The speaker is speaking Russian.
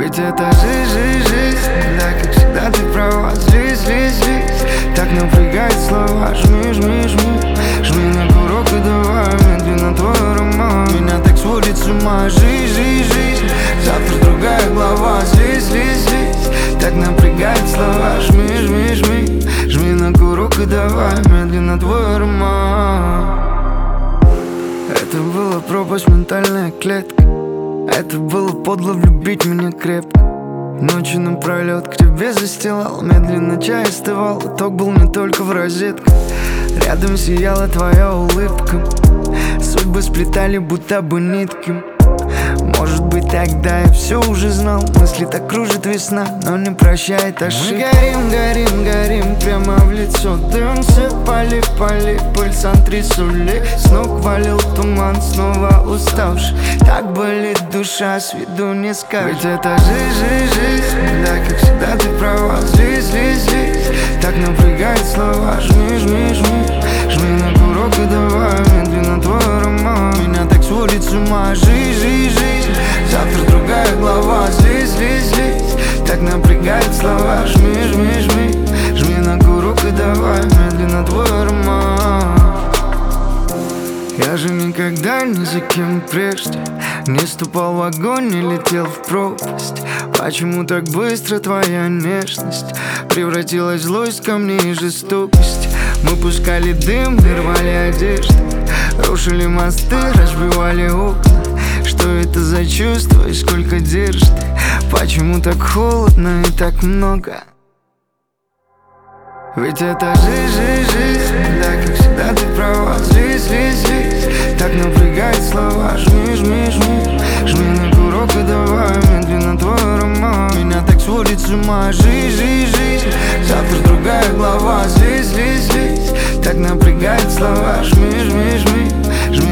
Ведь это жизнь, да, как всегда ты права. Злись, так напрягает слова. Жми на курок и давай медленно твой роман. Меня так сводит с ума жизнь, завтра другая глава. Злись, так напрягает слова. Жми на курок и давай медленно твой роман. Это была пропасть, ментальная клетка. Это было подло влюбить меня крепко. Ночью напролет к тебе застилал. Медленно чай остывал, итог был не только в розетках. Рядом сияла твоя улыбка. Судьбы сплетали будто бы нитки. Может быть, тогда я все уже знал. Мысли так кружит весна, но не прощает ошибки. Мы горим прямо в лицо. Дым сыпали, пыль антресоли. С ног валил туман, снова уставший. Так болит душа, с виду не скажешь. Ведь это жизнь, да, как всегда ты права. Злись, так напрягает слова. Жми на курок и давай медленно твой роман. Меня так сводит с ума жизнь, завтра другая глава. Злись, так напрягает слова. Жми на курок и давай медленно твой роман. Я же никогда ни за кем прежде не ступал в огонь, не летел в пропасть. Почему так быстро твоя нежность превратилась в злость ко мне и жестокость? Мы пускали дым, рвали одежду, рушили мосты, разбивали окна. Что это за чувство и сколько держит? Почему так холодно и так много? Ведь это жизнь, да, как всегда ты права. Злись, так напрягает слова. Жми на курок и давай медленно твой роман. Меня так сводит с ума жизнь, завтра другая глава. Злись, так напрягает слова. Жми